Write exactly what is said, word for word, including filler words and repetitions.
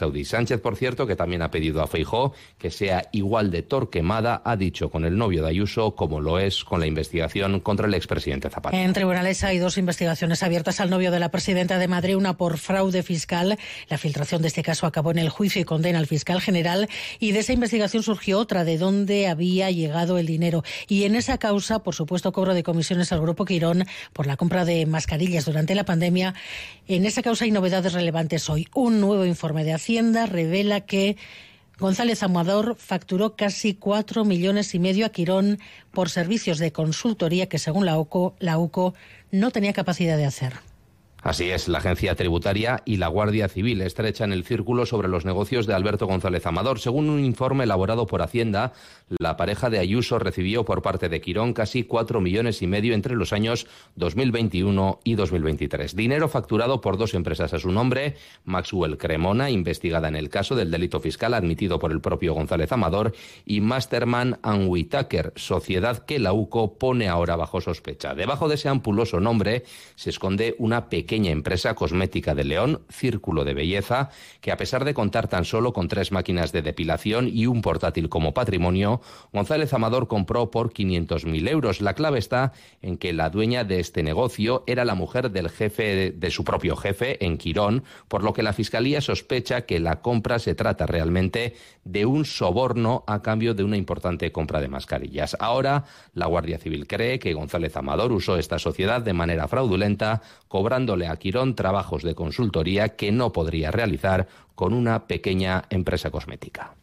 Saudí. Sánchez, por cierto, que también ha pedido a Feijóo que sea igual de torquemada, ha dicho con el novio de Ayuso, como lo es con la investigación contra el expresidente Zapatero. En tribunales hay dos investigaciones abiertas al novio de la presidenta de Madrid, una por fraude fiscal. La filtración de este caso acabó en el juicio y condena al fiscal general, y de esa investigación surgió otra, de dónde había llegado el dinero. Y en esa causa, por supuesto, cobro de comisiones al Grupo Quirón por la compra de mascarillas durante la pandemia. En esa causa hay novedades relevantes hoy. Un nuevo informe de Hacienda revela que González Amador facturó casi cuatro millones y medio a Quirón por servicios de consultoría que, según la UCO, la UCO no tenía capacidad de hacer. Así es, la Agencia Tributaria y la Guardia Civil estrechan el círculo sobre los negocios de Alberto González Amador. Según un informe elaborado por Hacienda, la pareja de Ayuso recibió por parte de Quirón casi cuatro millones y medio entre los años dos mil veintiuno y dos mil veintitrés. Dinero facturado por dos empresas a su nombre: Maxwell Cremona, investigada en el caso del delito fiscal admitido por el propio González Amador, y Masterman and Whitaker, sociedad que la UCO pone ahora bajo sospecha. Debajo de ese ampuloso nombre se esconde una pequeña pequeña empresa cosmética de León, Círculo de Belleza, que a pesar de contar tan solo con tres máquinas de depilación y un portátil como patrimonio, González Amador compró por quinientos mil euros. La clave está en que la dueña de este negocio era la mujer del jefe de, de su propio jefe en Quirón, por lo que la Fiscalía sospecha que la compra se trata realmente de un soborno a cambio de una importante compra de mascarillas. Ahora, la Guardia Civil cree que González Amador usó esta sociedad de manera fraudulenta, cobrándole a Quirón trabajos de consultoría que no podría realizar con una pequeña empresa cosmética.